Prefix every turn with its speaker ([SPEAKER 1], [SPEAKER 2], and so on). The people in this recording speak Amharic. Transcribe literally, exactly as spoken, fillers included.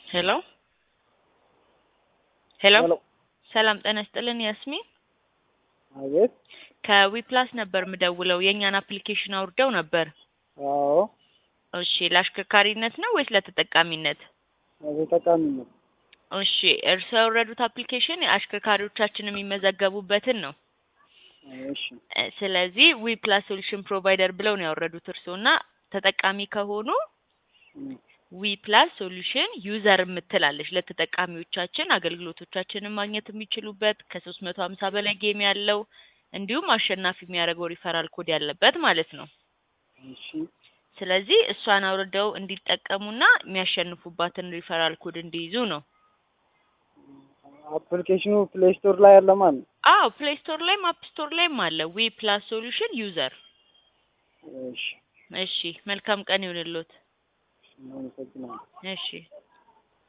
[SPEAKER 1] ሄሎ ሄሎ
[SPEAKER 2] ሄሎ
[SPEAKER 1] ሰላም ጤና ይስጥልን ያስሚን
[SPEAKER 2] አቤት
[SPEAKER 1] ከዊፕላስ ነበር ምደውለው የኛን አፕሊኬሽን አውርደው ነበር
[SPEAKER 2] አዎ
[SPEAKER 1] እሺ ለአሽከርካሪነት ነው ወይስ ለተጠቃሚነት
[SPEAKER 2] ለተጠቃሚነት
[SPEAKER 1] እሺ እርሶ ያወረዱት አፕሊኬሽን አሽከርካሪዎቻችን የሚመዘገቡበትን ነው
[SPEAKER 2] እሺ
[SPEAKER 1] ስለዚህ ዊፕላስ ሶሉሽን ፕሮቫይደር ብለው ነው ያወረዱት እርሶና ተጠቃሚ ከሆኑ ዊፕላስ ሶሉሽን ዩዘር ምትላለች ለተጠቃሚዎቻችን አገልግሎቶቻችንን ማግኘት የሚችሉበት ከሶስት መቶ ሃምሳ በላይ ጌም ያለው እንዲሁም አሸናፊ የሚያደርገው ሪፈራል ኮድ ያለበት ማለት ነው
[SPEAKER 2] እሺ
[SPEAKER 1] ስለዚህ እሷን አውርደው እንዲጠቀሙና የሚያሸንፉባትን ሪፈራል ኮድ እንዲይዙ ነው
[SPEAKER 2] አፕሊኬሽኑ ፕሌይ ስቶር ላይ አለ ማለት
[SPEAKER 1] አዎ ፕሌይ ስቶር ላይም አፕ ስቶር ላይም አለ ዊፕላስ ሶሉሽን ዩዘር
[SPEAKER 2] እሺ
[SPEAKER 1] እሺ መልካም ቀን ይሁንልዎት
[SPEAKER 2] እናመሰግናለን
[SPEAKER 1] እሺ